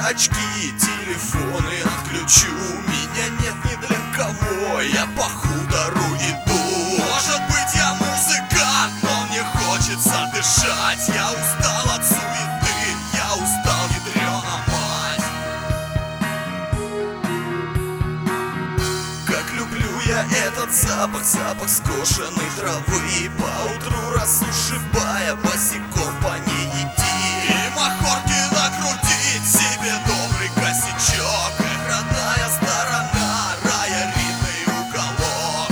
очки, телефоны отключу. Меня нет ни для кого, я по хутору иду. Может быть, я музыкант, но мне хочется дышать. Я устал от суеты, я устал, ядрёна мать. Как люблю я этот запах, запах скошенной травы. Поутру рассушивая, босиком по ней идти. И махорки накрутить себе добрый косячок. Эх, родная сторона, рая, ритный уголок.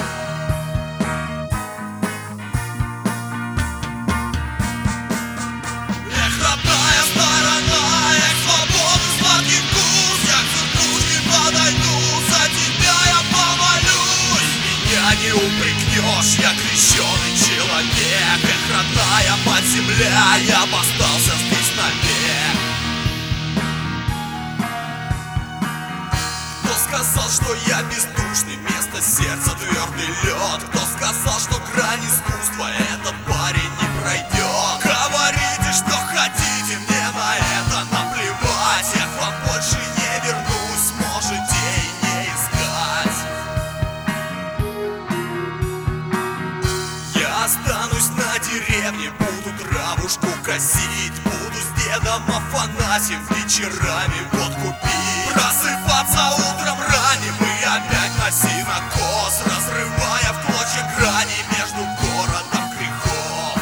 Эх, родная сторона, эх, свободы, сладкий вкус. Я к церквушке подойду, за тебя я помолюсь. Меня не упрекнешь, я крещеный человек. Эх, родная мать-земля, я бы остался здесь навек. Кто сказал, что я бездушный, вместо сердца твердый лед? Кто сказал, что грань искусства этот парень не пройдет? Говорите, что хотите, мне на это наплевать. Я к вам больше не вернусь, можете и не искать. Я останусь на деревне, буду травушку косить. Буду с дедом Афанасьем вечерами водку пить. Просыпаться утром ранним и опять на сенокос, разрывая в клочья грани между городом грехов.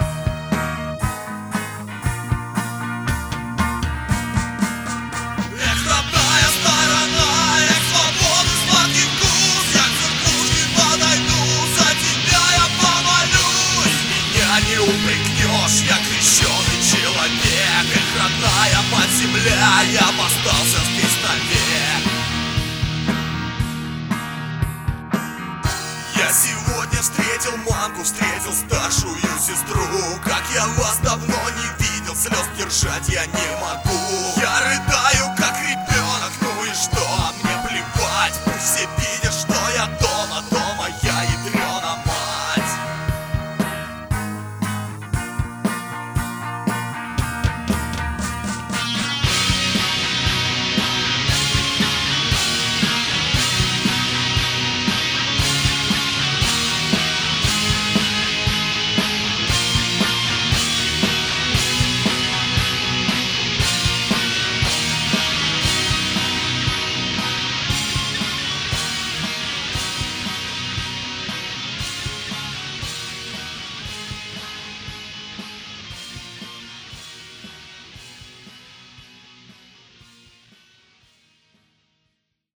Эх, родная сторона, эх, свободы, сладкий вкус. Я к церквушке подойду, за тебя я помолюсь. Меня не упрекнешь, я крещеный человек. Эх, родная мать-земля, я бы остался здесь навек. Я сегодня встретил мамку, встретил старшую сестру. Как я вас давно не видел, слез держать я не могу. Я рыдаю, как